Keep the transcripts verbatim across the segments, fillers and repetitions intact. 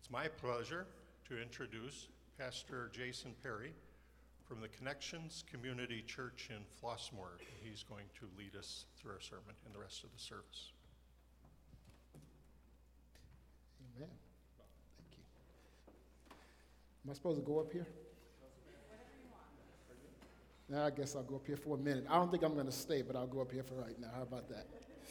It's my pleasure to introduce Pastor Jason Perry from the Connections Community Church in Flossmoor. He's going to lead us through our sermon and the rest of the service. Amen. Thank you. Am I supposed to go up here? Now I guess I'll go up here for a minute. I don't think I'm going to stay, but I'll go up here for right now. How about that?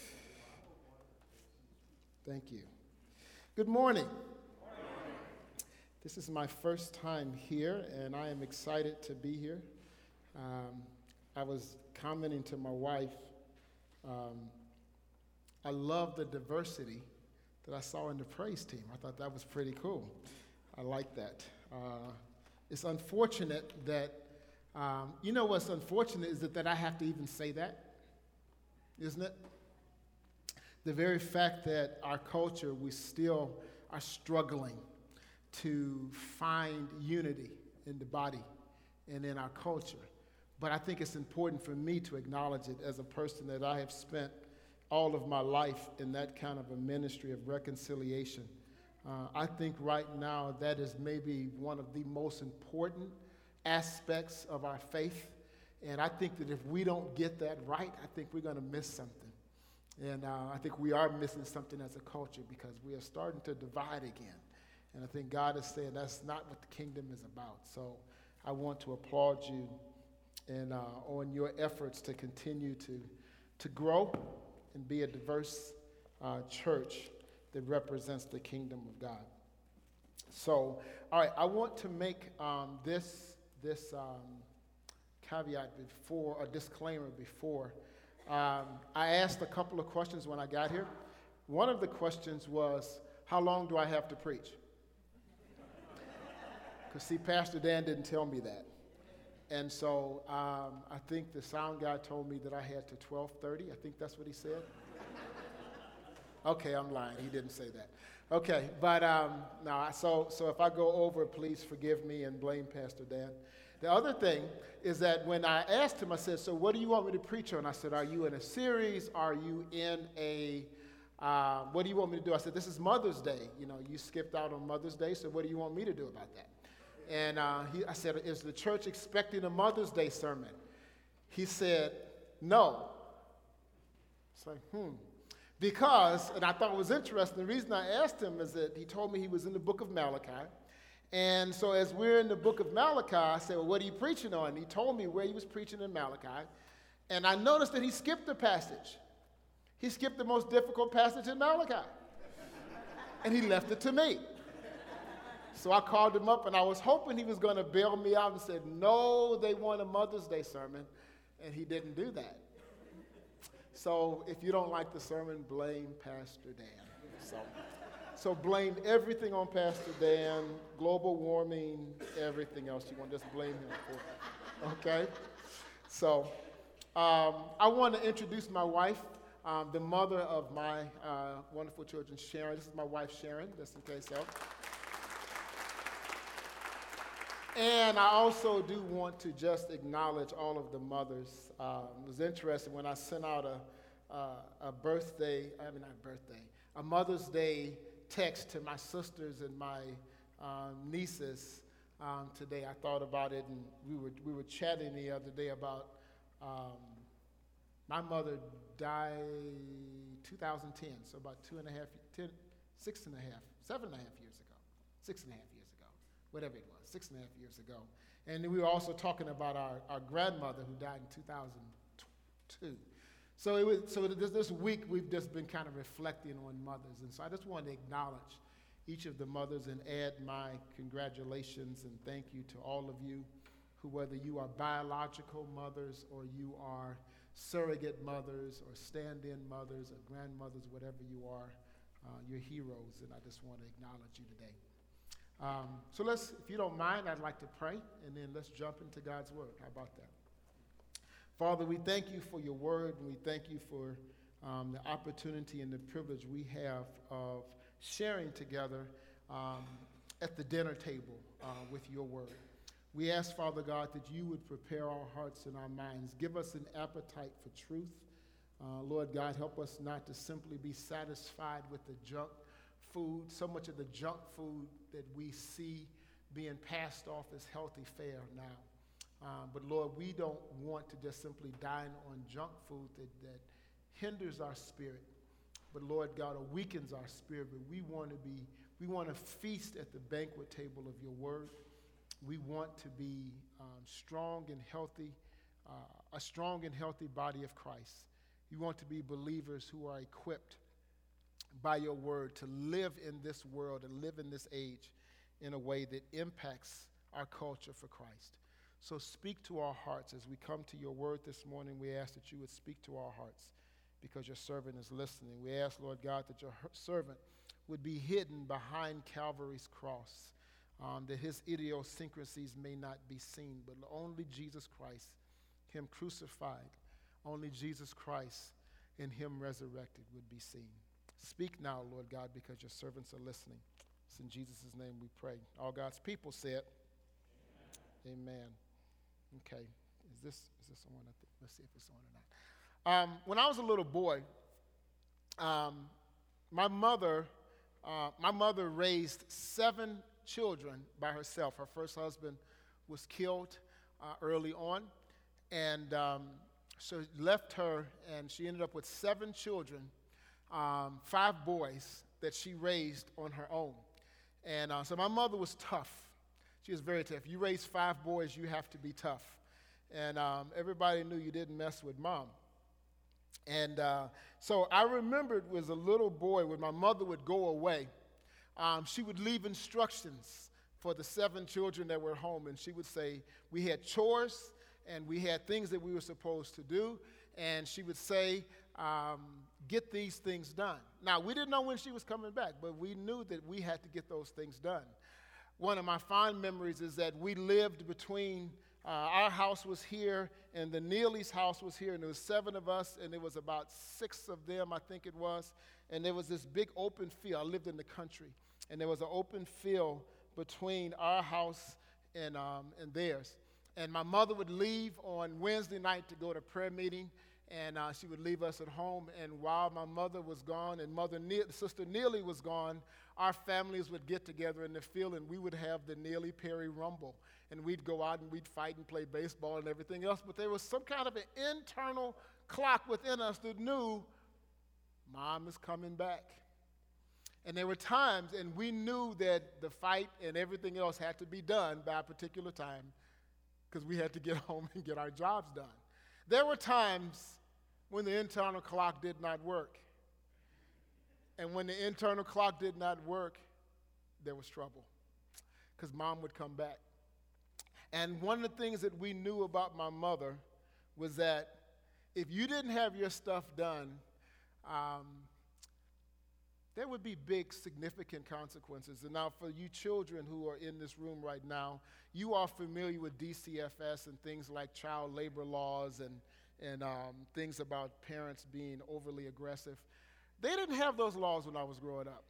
Thank you. Good morning. This is my first time here, and I am excited to be here. Um, I was commenting to my wife, um, I love the diversity that I saw in the praise team. I thought that was pretty cool. I like that. Uh, it's unfortunate that, um, you know what's unfortunate is that, that I have to even say that, isn't it? The very fact that our culture, we still are struggling to find unity in the body and in our culture. But I think it's important for me to acknowledge it as a person that I have spent all of my life in that kind of a ministry of reconciliation. Uh, I think right now that is maybe one of the most important aspects of our faith. And I think that if we don't get that right, I think we're going to miss something. And uh, I think we are missing something as a culture because we are starting to divide again. And I think God is saying that's not what the kingdom is about. So I want to applaud you and uh, on your efforts to continue to, to grow and be a diverse uh, church that represents the kingdom of God. So, all right, I want to make um, this, this um, caveat before, a disclaimer before. Um, I asked a couple of questions when I got here. One of the questions was, how long do I have to preach? Because, see, Pastor Dan didn't tell me that. And so um, I think the sound guy told me that I had to twelve thirty. I think that's what he said. Okay, I'm lying. He didn't say that. Okay, but um, no, so, so if I go over, please forgive me and blame Pastor Dan. The other thing is that when I asked him, I said, so what do you want me to preach on? I said, are you in a series? Are you in a, uh, what do you want me to do? I said, this is Mother's Day. You know, you skipped out on Mother's Day, so what do you want me to do about that? And uh, he, I said, is the church expecting a Mother's Day sermon? He said, no. It's like, hmm. Because, and I thought it was interesting, the reason I asked him is that he told me he was in the book of Malachi. And so as we're in the book of Malachi, I said, well, what are you preaching on? And he told me where he was preaching in Malachi. And I noticed that he skipped the passage. He skipped the most difficult passage in Malachi. And he left it to me. So I called him up, and I was hoping he was going to bail me out and said, no, they want a Mother's Day sermon. And he didn't do that. So if you don't like the sermon, blame Pastor Dan. So, so blame everything on Pastor Dan, global warming, everything else you want. Just blame him for it. Okay? So um, I want to introduce my wife, um, the mother of my uh, wonderful children, Sharon. This is my wife, Sharon, just in case so. And I also do want to just acknowledge all of the mothers. Um, it was interesting when I sent out a, uh, a birthday, I mean not birthday, a Mother's Day text to my sisters and my um, nieces um, today. I thought about it, and we were we were chatting the other day about um, my mother died two thousand ten, so about two and a half, ten, six and a half, seven and a half years ago, six and a half years ago, whatever it was. Six and a half years ago. And then we were also talking about our, our grandmother who died in two thousand two. So it was, so this, this week we've just been kind of reflecting on mothers. And so I just want to acknowledge each of the mothers and add my congratulations and thank you to all of you who, whether you are biological mothers or you are surrogate mothers or stand-in mothers or grandmothers, whatever you are, uh, you're heroes. And I just want to acknowledge you today. Um, so let's, if you don't mind, I'd like to pray, and then let's jump into God's word. How about that? Father, we thank you for your word, and we thank you for um, the opportunity and the privilege we have of sharing together um, at the dinner table uh, with your word. We ask, Father God, that you would prepare our hearts and our minds. Give us an appetite for truth. Uh, Lord God, help us not to simply be satisfied with the junk food, so much of the junk food that we see being passed off as healthy fare now. Um, but Lord, we don't want to just simply dine on junk food that, that hinders our spirit, but Lord God, or weakens our spirit. But we want to be, we want to feast at the banquet table of your word. We want to be um, strong and healthy, uh, a strong and healthy body of Christ. We want to be believers who are equipped by your word to live in this world and live in this age in a way that impacts our culture for Christ. So speak to our hearts as we come to your word this morning. We ask that you would speak to our hearts because your servant is listening. We ask, Lord God, that your servant would be hidden behind Calvary's cross, um, that his idiosyncrasies may not be seen, but only Jesus Christ, him crucified, only Jesus Christ and him resurrected would be seen. Speak now, Lord God, because your servants are listening. It's in Jesus' name we pray. All God's people said, Amen. Amen. Okay, is this is this on? Let's see if it's on or not. Um, when I was a little boy, um, my mother, uh, my mother raised seven children by herself. Her first husband was killed uh, early on, and um, so left her, and she ended up with seven children, um, five boys that she raised on her own. And uh, so my mother was tough. She was very tough. You raise five boys, you have to be tough. And um, everybody knew you didn't mess with mom. And uh, so I remembered as a little boy when my mother would go away, um, she would leave instructions for the seven children that were home. And she would say, we had chores and we had things that we were supposed to do. And she would say, um, get these things done. Now, we didn't know when she was coming back, but we knew that we had to get those things done. One of my fond memories is that we lived between, uh, our house was here, and the Neely's house was here, and there was seven of us, and there was about six of them, I think it was, and there was this big open field. I lived in the country, and there was an open field between our house and, um, and theirs. And my mother would leave on Wednesday night to go to prayer meeting, and uh, she would leave us at home. And while my mother was gone and mother ne- Sister Neely was gone, our families would get together in the field, and we would have the Neely Perry Rumble. And we'd go out and we'd fight and play baseball and everything else. But there was some kind of an internal clock within us that knew Mom is coming back. And there were times, and we knew that the fight and everything else had to be done by a particular time because we had to get home and get our jobs done. There were times when the internal clock did not work. And when the internal clock did not work, there was trouble because Mom would come back. And one of the things that we knew about my mother was that if you didn't have your stuff done, um, there would be big, significant consequences. And now for you children who are in this room right now, you are familiar with D C F S and things like child labor laws and, and um, things about parents being overly aggressive. They didn't have those laws when I was growing up.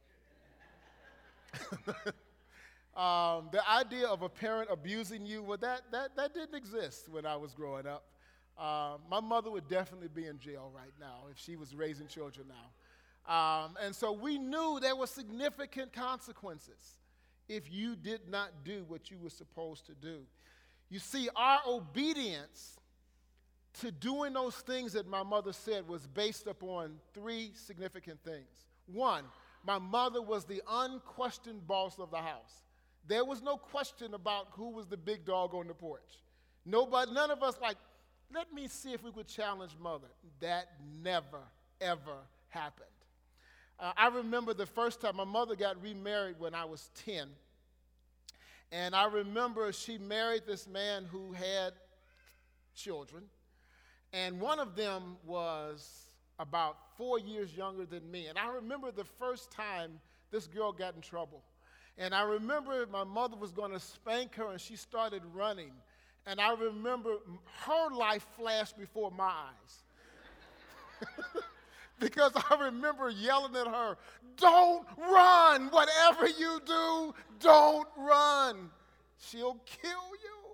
um, the idea of a parent abusing you, well, that, that, that didn't exist when I was growing up. Uh, my mother would definitely be in jail right now if she was raising children now. Um, and so we knew there were significant consequences if you did not do what you were supposed to do. You see, our obedience to doing those things that my mother said was based upon three significant things. One, my mother was the unquestioned boss of the house. There was no question about who was the big dog on the porch. Nobody, none of us like, let me see if we could challenge mother. That never, ever happened. Uh, I remember the first time my mother got remarried when I was ten. And I remember she married this man who had children. And one of them was about four years younger than me. And I remember the first time this girl got in trouble. And I remember my mother was going to spank her, and she started running. And I remember her life flashed before my eyes. Because I remember yelling at her, don't run. Whatever you do, don't run. She'll kill you.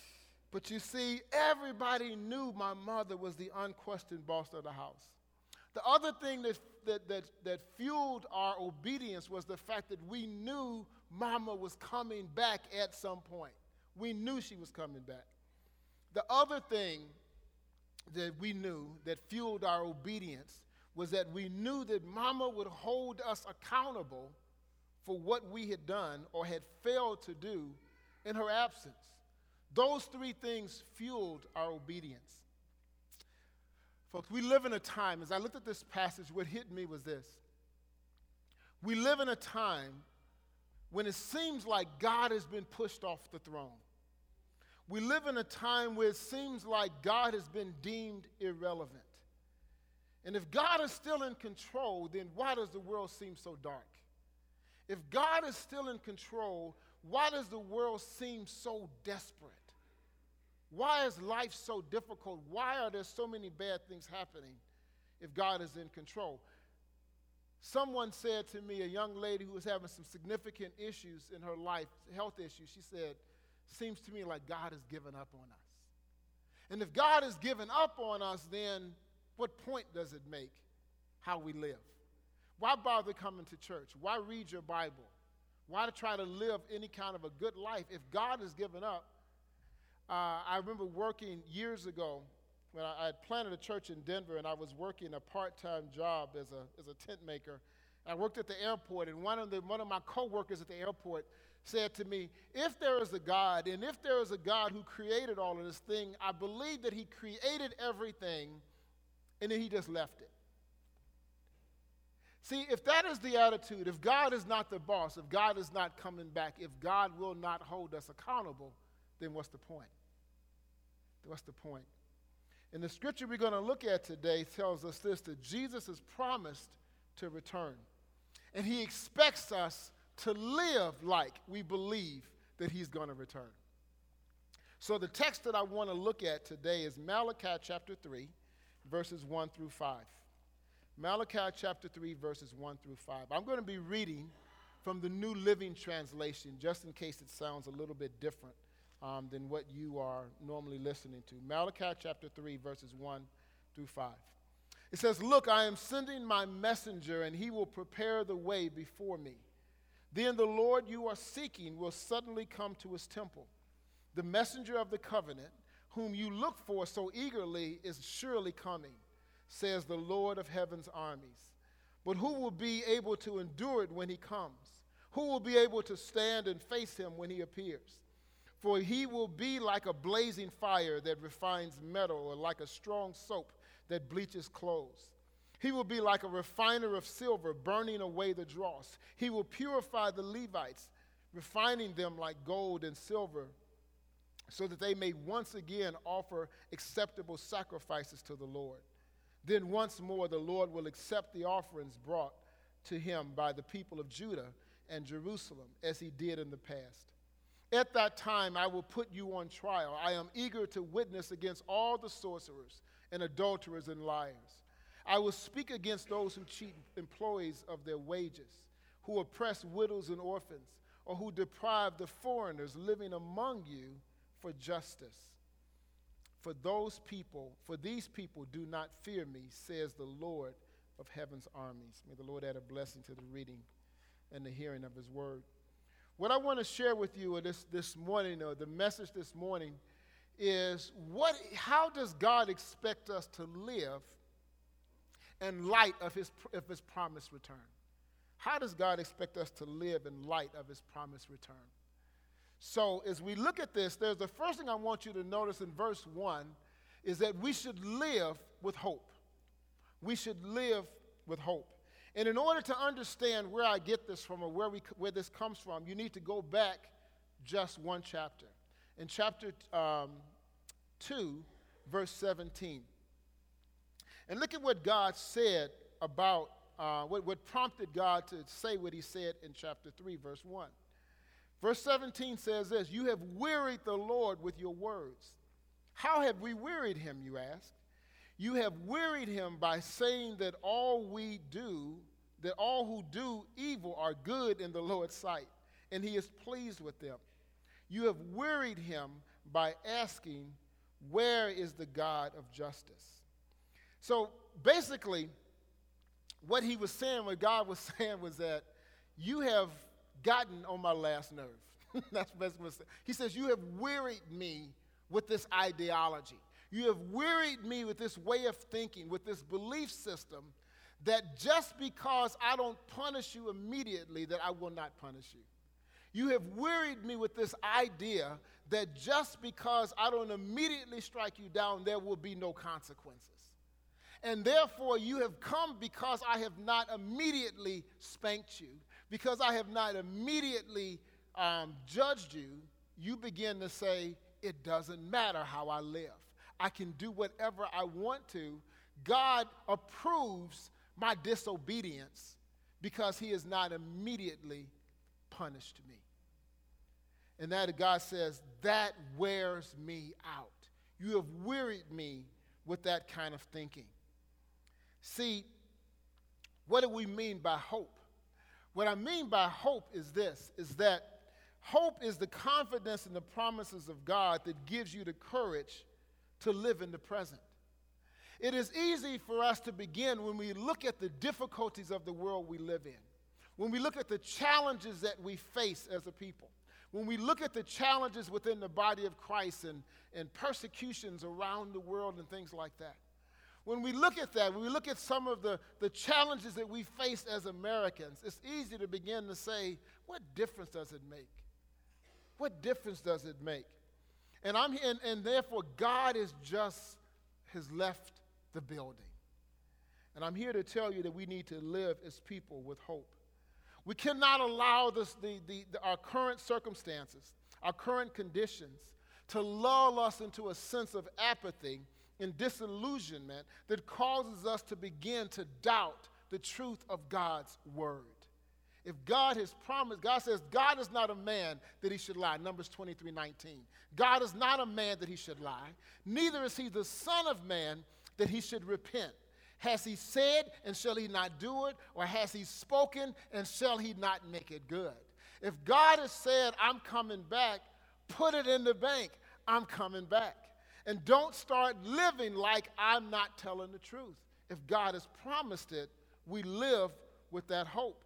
But you see, everybody knew my mother was the unquestioned boss of the house. The other thing that, that, that, that fueled our obedience was the fact that we knew Mama was coming back at some point. We knew she was coming back. The other thing that we knew that fueled our obedience was that we knew that Mama would hold us accountable for what we had done or had failed to do in her absence. Those three things fueled our obedience. Folks, we live in a time, as I looked at this passage, what hit me was this. We live in a time when it seems like God has been pushed off the throne. We live in a time where it seems like God has been deemed irrelevant. And if God is still in control, then why does the world seem so dark? If God is still in control, why does the world seem so desperate? Why is life so difficult? Why are there so many bad things happening if God is in control? Someone said to me, a young lady who was having some significant issues in her life, health issues, she said, seems to me like God has given up on us. And if God has given up on us, then what point does it make how we live? Why bother coming to church? Why read your Bible? Why to try to live any kind of a good life if God has given up? Uh, I remember working years ago when I, I had planted a church in Denver, and I was working a part-time job as a, as a tent maker. I worked at the airport, and one of, the, one of my coworkers at the airport said to me, if there is a God, and if there is a God who created all of this thing, I believe that he created everything, and then he just left it. See, if that is the attitude, if God is not the boss, if God is not coming back, if God will not hold us accountable, then what's the point? What's the point? And the scripture we're going to look at today tells us this, that Jesus has promised to return. And he expects us to live like we believe that he's going to return. So the text that I want to look at today is Malachi chapter three, verses one through five. Malachi chapter three, verses one through five. I'm going to be reading from the New Living Translation, just in case it sounds a little bit different um, than what you are normally listening to. Malachi chapter three, verses one through five. It says, "Look, I am sending my messenger, and he will prepare the way before me. Then the Lord you are seeking will suddenly come to his temple. The messenger of the covenant, whom you look for so eagerly, is surely coming, says the Lord of heaven's armies. But who will be able to endure it when he comes? Who will be able to stand and face him when he appears? For he will be like a blazing fire that refines metal, or like a strong soap that bleaches clothes. He will be like a refiner of silver, burning away the dross. He will purify the Levites, refining them like gold and silver, so that they may once again offer acceptable sacrifices to the Lord. Then once more the Lord will accept the offerings brought to him by the people of Judah and Jerusalem, as he did in the past. At that time I will put you on trial. I am eager to witness against all the sorcerers and adulterers and liars. I will speak against those who cheat employees of their wages, who oppress widows and orphans, or who deprive the foreigners living among you for justice. For those people, for these people do not fear me, says the Lord of heaven's armies." May the Lord add a blessing to the reading and the hearing of his word. What I want to share with you this, this morning, or the message this morning, is what, how does God expect us to live in light of his, of his promised return? How does God expect us to live in light of his promised return? So as we look at this, there's the first thing I want you to notice in verse one is that we should live with hope. We should live with hope. And in order to understand where I get this from, or where, we, where this comes from, you need to go back just one chapter. In chapter um, two, verse seventeen. And look at what God said about, uh, what, what prompted God to say what he said in chapter three, verse one. Verse seventeen says this, "You have wearied the Lord with your words." How have we wearied him, you ask? You have wearied him by saying that all we do, that all who do evil are good in the Lord's sight, and he is pleased with them. You have wearied him by asking, "Where is the God of justice?" So basically, what he was saying, what God was saying was that you have gotten on my last nerve. That's basically what he said. He says, you have wearied me with this ideology. You have wearied me with this way of thinking, with this belief system, that just because I don't punish you immediately, that I will not punish you. You have wearied me with this idea that just because I don't immediately strike you down, there will be no consequences. And therefore, you have come because I have not immediately spanked you, because I have not immediately um, judged you, you begin to say, it doesn't matter how I live. I can do whatever I want to. God approves my disobedience because he has not immediately punished me. And that God says, that wears me out. You have wearied me with that kind of thinking. See, what do we mean by hope? What I mean by hope is this, is that hope is the confidence in the promises of God that gives you the courage to live in the present. It is easy for us to begin when we look at the difficulties of the world we live in, when we look at the challenges that we face as a people, when we look at the challenges within the body of Christ and, and persecutions around the world and things like that. When we look at that, when we look at some of the, the challenges that we face as Americans, it's easy to begin to say, what difference does it make? What difference does it make? And I'm and, and therefore God is just has left the building. And I'm here to tell you that we need to live as people with hope. We cannot allow this, the, the, the, our current circumstances, our current conditions, to lull us into a sense of apathy and disillusionment that causes us to begin to doubt the truth of God's word. If God has promised, God says, God is not a man that he should lie, Numbers twenty-three nineteen. God is not a man that he should lie, neither is he the son of man that he should repent. Has he said, and shall he not do it? Or has he spoken, and shall he not make it good? If God has said, I'm coming back, put it in the bank, I'm coming back. And don't start living like I'm not telling the truth. If God has promised it, we live with that hope.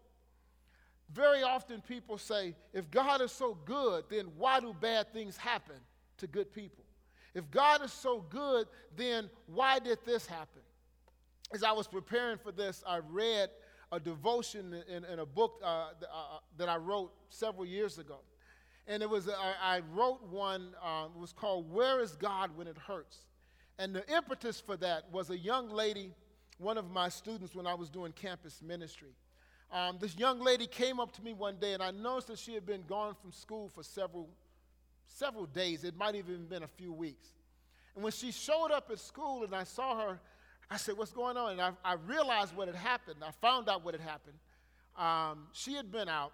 Very often people say, if God is so good, then why do bad things happen to good people? If God is so good, then why did this happen? As I was preparing for this, I read a devotion in, in a book uh, th- uh, that I wrote several years ago. And it was I, I wrote one, um, it was called Where is God When It Hurts? And the impetus for that was a young lady, one of my students when I was doing campus ministry. Um, this young lady came up to me one day, and I noticed that she had been gone from school for several, several days. It might even have been a few weeks. And when she showed up at school and I saw her, I said, what's going on? And I, I realized what had happened. I found out what had happened. Um, she had been out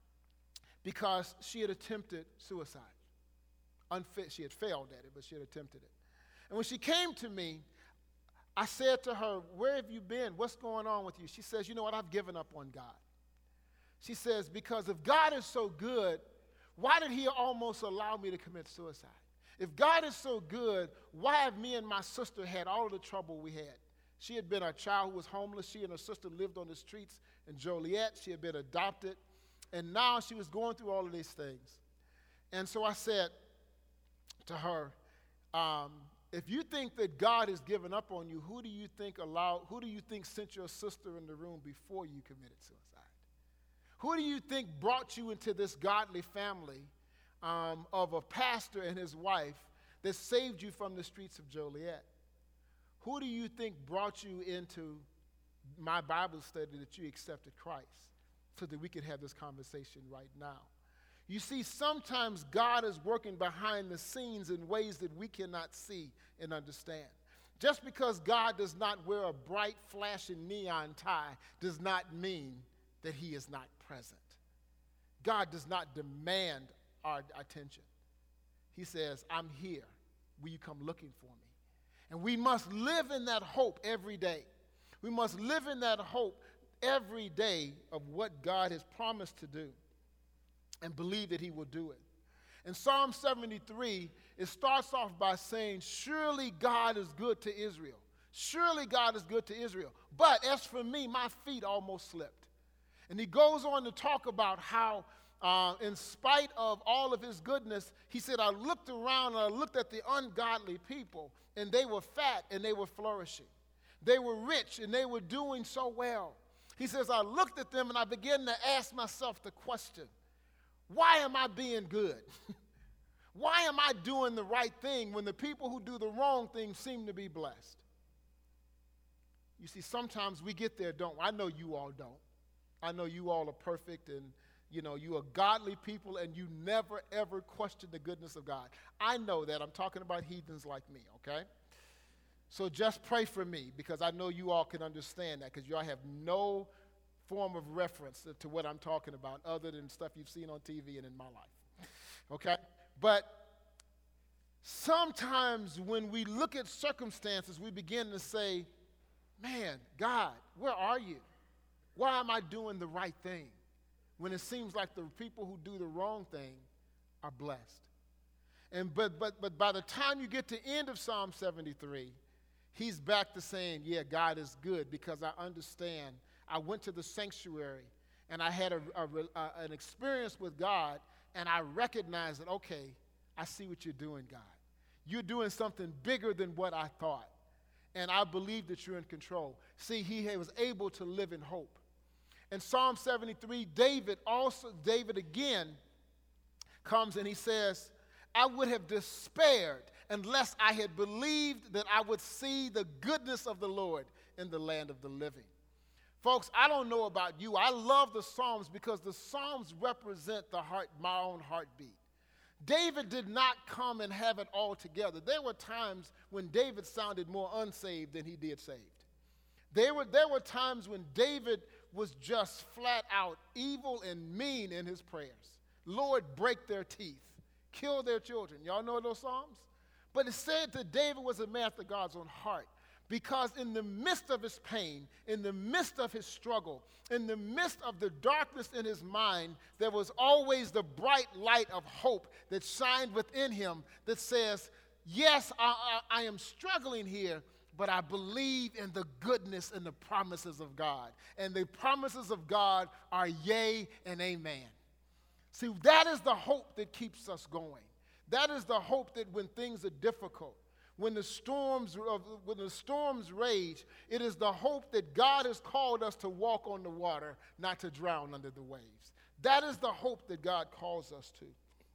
because she had attempted suicide. Unfit, she had failed at it, but she had attempted it. And when she came to me, I said to her, where have you been? What's going on with you? She says, you know what, I've given up on God. She says, because if God is so good, why did he almost allow me to commit suicide? If God is so good, why have me and my sister had all of the trouble we had? She had been a child who was homeless. She and her sister lived on the streets in Joliet. She had been adopted. And now she was going through all of these things. And so I said to her, um, if you think that God has given up on you, who do you think allowed, who do you think sent your sister in the room before you committed suicide? Who do you think brought you into this godly family um, of a pastor and his wife that saved you from the streets of Joliet? Who do you think brought you into my Bible study that you accepted Christ so that we could have this conversation right now? You see, sometimes God is working behind the scenes in ways that we cannot see and understand. Just because God does not wear a bright, flashing neon tie does not mean that he is not present. God does not demand our attention. He says, I'm here. Will you come looking for me? And we must live in that hope every day. We must live in that hope every day of what God has promised to do and believe that he will do it. In Psalm seventy-three, it starts off by saying, surely God is good to Israel. Surely God is good to Israel. But as for me, my feet almost slipped. And he goes on to talk about how uh, in spite of all of his goodness, he said, I looked around and I looked at the ungodly people, and they were fat and they were flourishing. They were rich and they were doing so well. He says, I looked at them and I began to ask myself the question, why am I being good? Why am I doing the right thing when the people who do the wrong thing seem to be blessed? You see, sometimes we get there, don't we? I know you all don't. I know you all are perfect and, you know, you are godly people and you never, ever question the goodness of God. I know that. I'm talking about heathens like me, okay? So just pray for me because I know you all can understand that because y'all have no form of reference to what I'm talking about other than stuff you've seen on T V and in my life, okay? But sometimes when we look at circumstances, we begin to say, man, God, where are you? Why am I doing the right thing when it seems like the people who do the wrong thing are blessed? And but but but by the time you get to the end of Psalm seventy-three, he's back to saying, yeah, God is good because I understand. I went to the sanctuary and I had a, a, a, an experience with God, and I recognized that, okay, I see what you're doing, God. You're doing something bigger than what I thought. And I believe that you're in control. See, he was able to live in hope. In Psalm seventy-three, David also, David again comes and he says, I would have despaired unless I had believed that I would see the goodness of the Lord in the land of the living. Folks, I don't know about you. I love the Psalms because the Psalms represent the heart, my own heartbeat. David did not come and have it all together. There were times when David sounded more unsaved than he did saved. There were, there were times when David was just flat out evil and mean in his prayers. Lord, break their teeth, kill their children. Y'all know those Psalms? But it said that David was a man after God's own heart. Because in the midst of his pain, in the midst of his struggle, in the midst of the darkness in his mind, there was always the bright light of hope that shined within him that says, yes, I, I, I am struggling here, but I believe in the goodness and the promises of God. And the promises of God are yea and amen. See, that is the hope that keeps us going. That is the hope that when things are difficult, When the storms when the storms rage, it is the hope that God has called us to walk on the water, not to drown under the waves. That is the hope that God calls us to.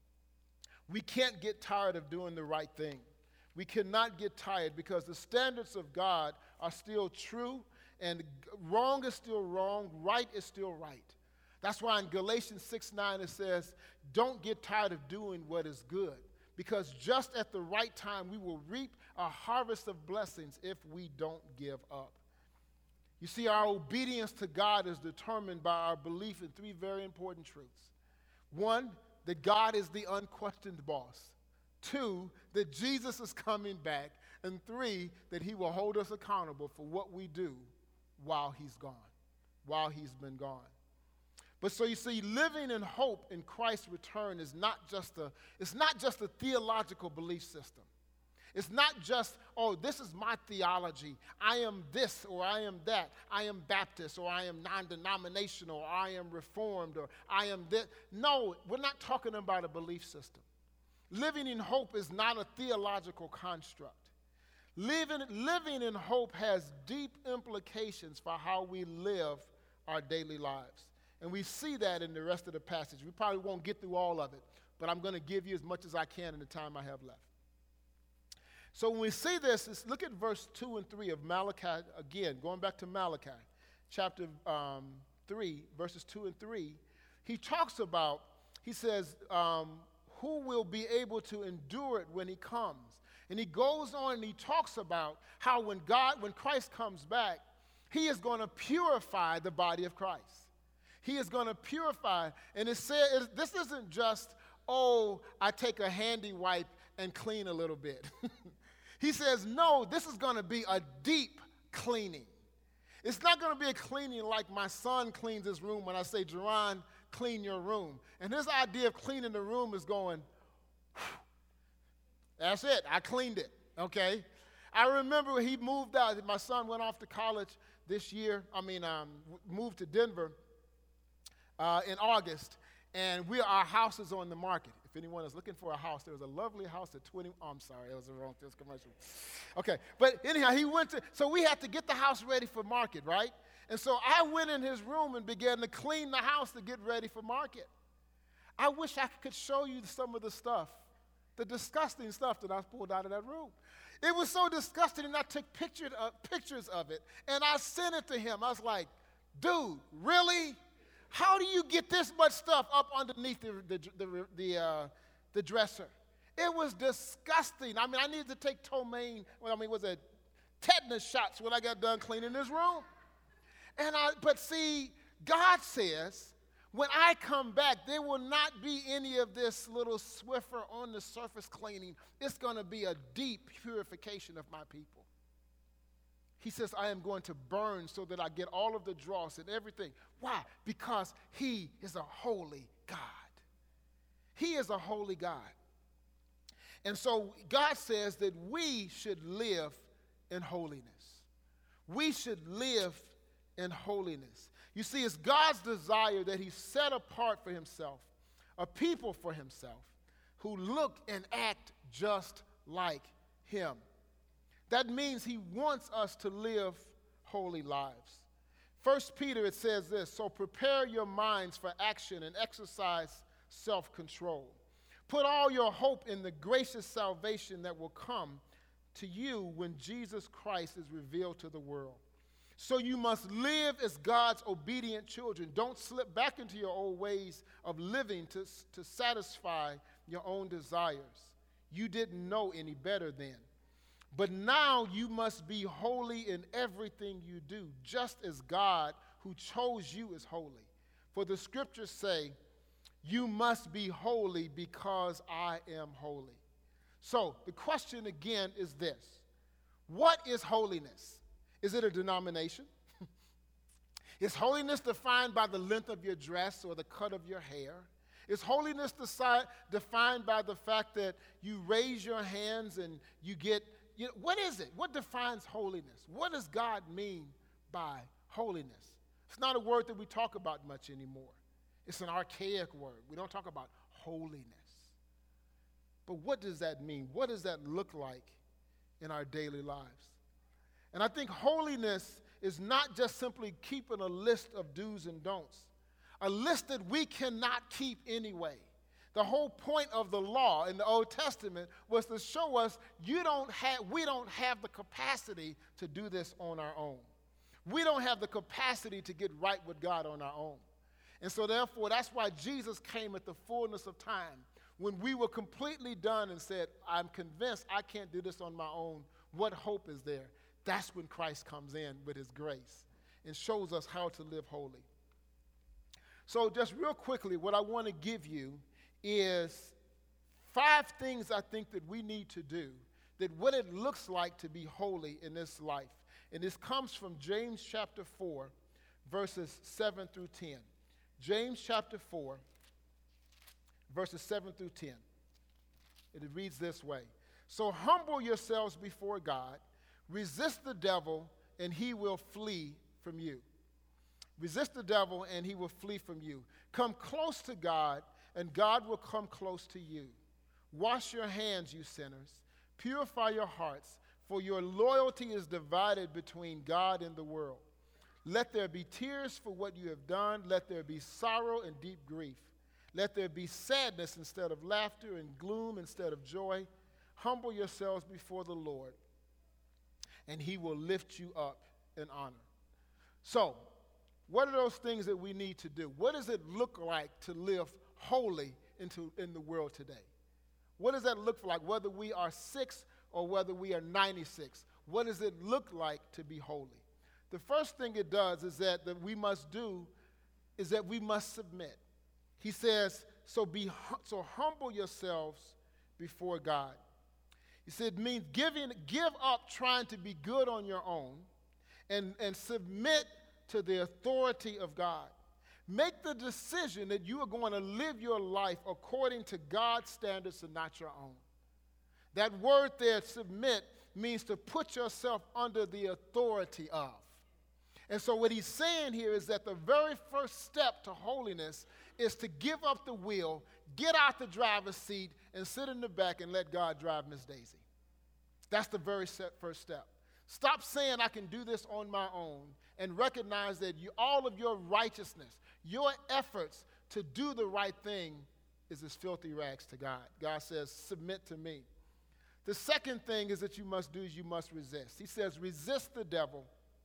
We can't get tired of doing the right thing. We cannot get tired because the standards of God are still true, and wrong is still wrong, right is still right. That's why in Galatians six nine it says, don't get tired of doing what is good. Because just at the right time, we will reap a harvest of blessings if we don't give up. You see, our obedience to God is determined by our belief in three very important truths. One, that God is the unquestioned boss. Two, that Jesus is coming back. And three, that he will hold us accountable for what we do while he's gone, while he's been gone. But so you see, living in hope in Christ's return is not just a, it's not just a theological belief system. It's not just, oh, this is my theology. I am this or I am that. I am Baptist or I am non-denominational or I am Reformed or I am this. No, we're not talking about a belief system. Living in hope is not a theological construct. Living, living in hope has deep implications for how we live our daily lives. And we see that in the rest of the passage. We probably won't get through all of it, but I'm going to give you as much as I can in the time I have left. So when we see this, let's look at verse two and three of Malachi, again, going back to Malachi, chapter um, three, verses two and three. He talks about, he says, um, who will be able to endure it when he comes? And he goes on and he talks about how when God, when Christ comes back, he is going to purify the body of Christ. He is going to purify. And it says, this isn't just, oh, I take a handy wipe and clean a little bit. He says, no, this is going to be a deep cleaning. It's not going to be a cleaning like my son cleans his room when I say, Jerron, clean your room. And his idea of cleaning the room is going, that's it, I cleaned it, okay? I remember when he moved out. My son went off to college this year. I mean, um, moved to Denver uh, in August. And we, our house is on the market. If anyone is looking for a house, there was a lovely house at twenty. Oh, I'm sorry, that was the wrong this commercial. Okay, but anyhow, he went to, so we had to get the house ready for market, right? And so I went in his room and began to clean the house to get ready for market. I wish I could show you some of the stuff, the disgusting stuff that I pulled out of that room. It was so disgusting, and I took picture, uh, pictures of it, and I sent it to him. I was like, dude, really? How do you get this much stuff up underneath the, the, the, the, uh, the dresser? It was disgusting. I mean, I needed to take Tomaine, well, I mean, was it tetanus shots when I got done cleaning this room? And I, but see, God says, when I come back, there will not be any of this little Swiffer on the surface cleaning. It's going to be a deep purification of my people. He says, I am going to burn so that I get all of the dross and everything. Why? Because he is a holy God. He is a holy God. And so God says that we should live in holiness. We should live in holiness. You see, it's God's desire that he set apart for himself a people for himself who look and act just like him. That means he wants us to live holy lives. First Peter, it says this, so prepare your minds for action and exercise self-control. Put all your hope in the gracious salvation that will come to you when Jesus Christ is revealed to the world. So you must live as God's obedient children. Don't slip back into your old ways of living to, to satisfy your own desires. You didn't know any better then. But now you must be holy in everything you do, just as God who chose you is holy. For the scriptures say, you must be holy because I am holy. So the question again is this. What is holiness? Is it a denomination? Is holiness defined by the length of your dress or the cut of your hair? Is holiness deci- defined by the fact that you raise your hands and you get You know, what is it? What defines holiness? What does God mean by holiness? It's not a word that we talk about much anymore. It's an archaic word. We don't talk about holiness. But what does that mean? What does that look like in our daily lives? And I think holiness is not just simply keeping a list of do's and don'ts, a list that we cannot keep anyway. The whole point of the law in the Old Testament was to show us you don't have, we don't have the capacity to do this on our own. We don't have the capacity to get right with God on our own. And so therefore, that's why Jesus came at the fullness of time. When we were completely done and said, I'm convinced I can't do this on my own, what hope is there? That's when Christ comes in with his grace and shows us how to live holy. So just real quickly, what I want to give you is five things I think that we need to do, that what it looks like to be holy in this life. And this comes from James chapter four, verses seven through ten. James chapter four, verses seven through ten. It reads this way. So humble yourselves before God, resist the devil, and he will flee from you. Resist the devil, and he will flee from you. Come close to God, and God will come close to you. Wash your hands, you sinners. Purify your hearts, for your loyalty is divided between God and the world. Let there be tears for what you have done. Let there be sorrow and deep grief. Let there be sadness instead of laughter and gloom instead of joy. Humble yourselves before the Lord, and he will lift you up in honor. So, what are those things that we need to do? What does it look like to live holy into, in the world today? What does that look like, whether we are six or whether we are ninety-six? What does it look like to be holy? The first thing it does is that, that we must do is that we must submit. He says, so be so humble yourselves before God. He said it means giving, give up trying to be good on your own and, and submit to the authority of God. Make the decision that you are going to live your life according to God's standards and not your own. That word there, submit, means to put yourself under the authority of. And so what he's saying here is that the very first step to holiness is to give up the wheel, get out the driver's seat, and sit in the back and let God drive Miss Daisy. That's the very first step. Stop saying I can do this on my own and recognize that you, all of your righteousness, your efforts to do the right thing is as filthy rags to God. God says, submit to me. The second thing is that you must do is you must resist. He says, resist the devil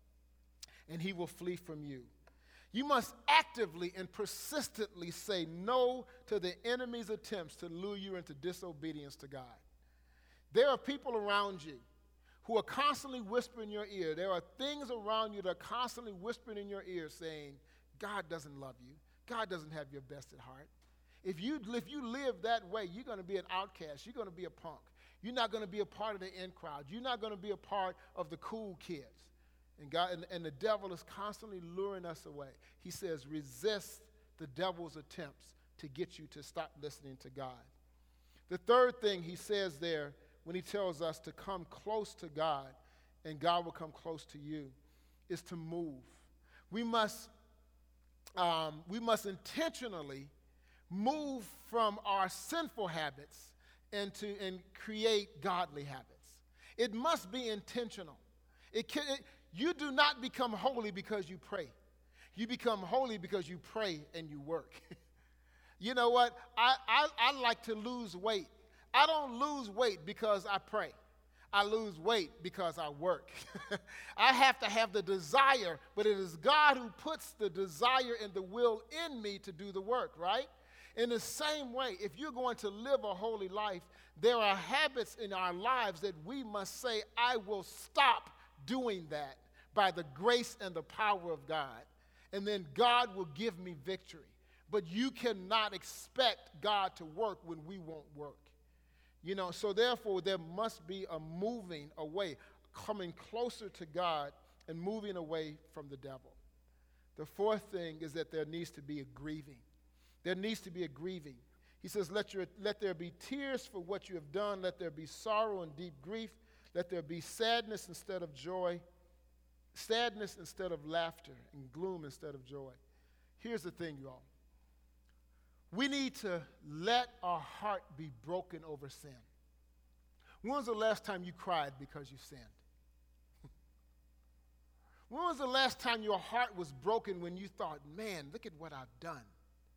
and he will flee from you. You must actively and persistently say no to the enemy's attempts to lure you into disobedience to God. There are people around you who are constantly whispering in your ear. There are things around you that are constantly whispering in your ear saying, God doesn't love you. God doesn't have your best at heart. If you, if you live that way, you're going to be an outcast. You're going to be a punk. You're not going to be a part of the in crowd. You're not going to be a part of the cool kids. And, God, and, and the devil is constantly luring us away. He says, resist the devil's attempts to get you to stop listening to God. The third thing he says there when he tells us to come close to God and God will come close to you is to move. We must, um, we must intentionally move from our sinful habits and, to, and create godly habits. It must be intentional. It can, it, you do not become holy because you pray. You become holy because you pray and you work. You know what? I, I, I like to lose weight. I don't lose weight because I pray. I lose weight because I work. I have to have the desire, but it is God who puts the desire and the will in me to do the work, right? In the same way, if you're going to live a holy life, there are habits in our lives that we must say, I will stop doing that by the grace and the power of God. And then God will give me victory. But you cannot expect God to work when we won't work. You know, so therefore there must be a moving away, coming closer to God and moving away from the devil. The fourth thing is that there needs to be a grieving. There needs to be a grieving. He says, let, your, let there be tears for what you have done. Let there be sorrow and deep grief. Let there be sadness instead of joy, sadness instead of laughter, and gloom instead of joy. Here's the thing, y'all. We need to let our heart be broken over sin. When was the last time you cried because you sinned? When was the last time your heart was broken when you thought, man, look at what I've done?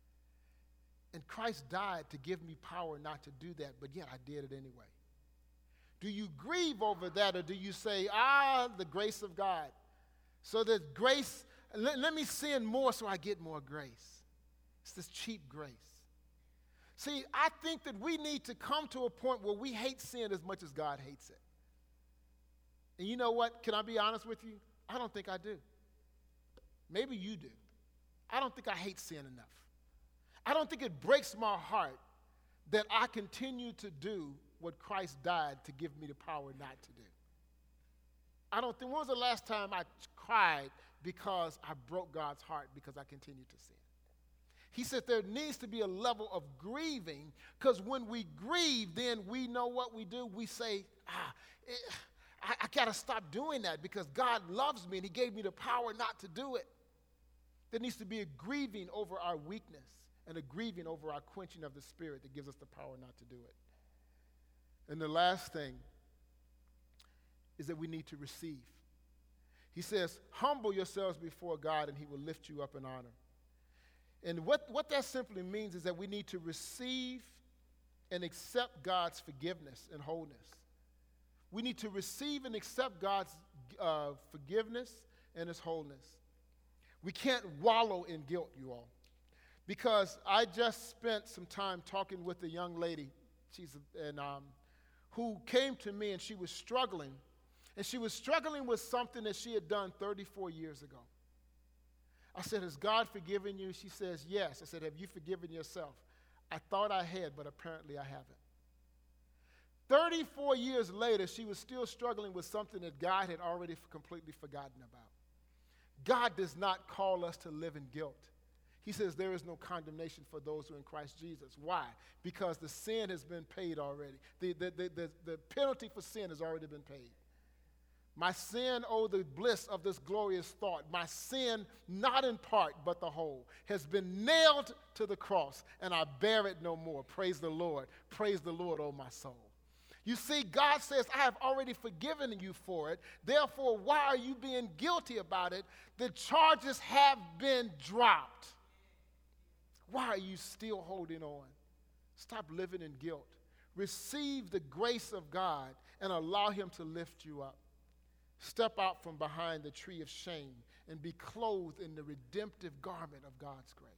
And Christ died to give me power not to do that, but yet I did it anyway. Do you grieve over that, or do you say, ah, the grace of God? So that grace, let, let me sin more so I get more grace. It's this cheap grace. See, I think that we need to come to a point where we hate sin as much as God hates it. And you know what? Can I be honest with you? I don't think I do. Maybe you do. I don't think I hate sin enough. I don't think it breaks my heart that I continue to do what Christ died to give me the power not to do. I don't think, when was the last time I cried because I broke God's heart because I continued to sin? He said there needs to be a level of grieving, because when we grieve, then we know what we do. We say, ah, it, I, I got to stop doing that because God loves me and he gave me the power not to do it. There needs to be a grieving over our weakness and a grieving over our quenching of the Spirit that gives us the power not to do it. And the last thing is that we need to receive. He says, humble yourselves before God and he will lift you up in honor. And what, what that simply means is that we need to receive and accept God's forgiveness and wholeness. We need to receive and accept God's uh, forgiveness and his wholeness. We can't wallow in guilt, you all. Because I just spent some time talking with a young lady she's and, um, who came to me, and she was struggling. And she was struggling with something that she had done thirty-four years ago. I said, has God forgiven you? She says, yes. I said, have you forgiven yourself? I thought I had, but apparently I haven't. thirty-four years later, she was still struggling with something that God had already completely forgotten about. God does not call us to live in guilt. He says there is no condemnation for those who are in Christ Jesus. Why? Because the sin has been paid already. The, the, the, the, the penalty for sin has already been paid. My sin, oh, the bliss of this glorious thought, my sin, not in part, but the whole, has been nailed to the cross, and I bear it no more. Praise the Lord. Praise the Lord, oh, my soul. You see, God says, I have already forgiven you for it. Therefore, why are you being guilty about it? The charges have been dropped. Why are you still holding on? Stop living in guilt. Receive the grace of God and allow him to lift you up. Step out from behind the tree of shame and be clothed in the redemptive garment of God's grace.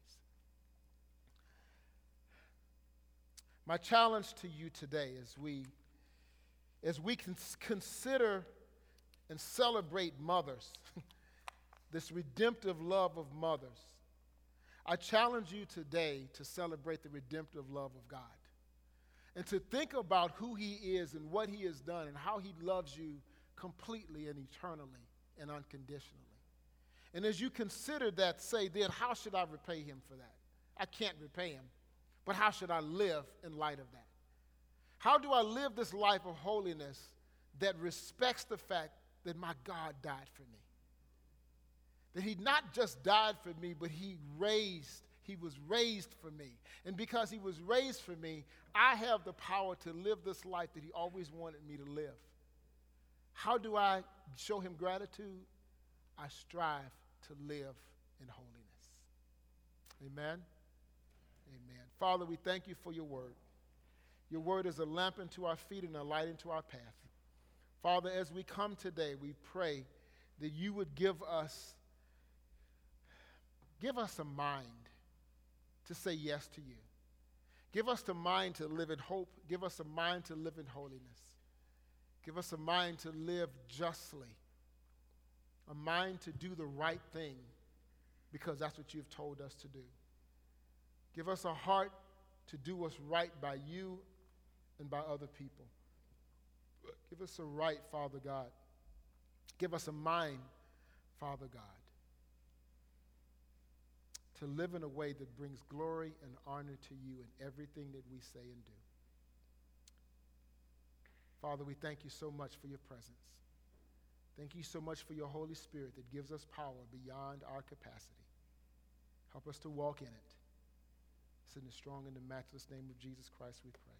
My challenge to you today as we, as we can consider and celebrate mothers, this redemptive love of mothers, I challenge you today to celebrate the redemptive love of God and to think about who he is and what he has done and how he loves you completely and eternally and unconditionally. And as you consider that, say, then how should I repay him for that? I can't repay him, but how should I live in light of that? How do I live this life of holiness that respects the fact that my God died for me? That he not just died for me, but he raised, he was raised for me. And because he was raised for me, I have the power to live this life that he always wanted me to live. How do I show him gratitude? I strive to live in holiness. Amen? Amen. Father, we thank you for your word. Your word is a lamp unto our feet and a light unto our path. Father, as we come today, we pray that you would give us Give us a mind to say yes to you. Give us the mind to live in hope. Give us a mind to live in holiness. Give us a mind to live justly. A mind to do the right thing because that's what you've told us to do. Give us a heart to do what's right by you and by other people. Give us a right, Father God. Give us a mind, Father God, to live in a way that brings glory and honor to you in everything that we say and do. Father, we thank you so much for your presence. Thank you so much for your Holy Spirit that gives us power beyond our capacity. Help us to walk in it. It's in the strong and the matchless name of Jesus Christ we pray.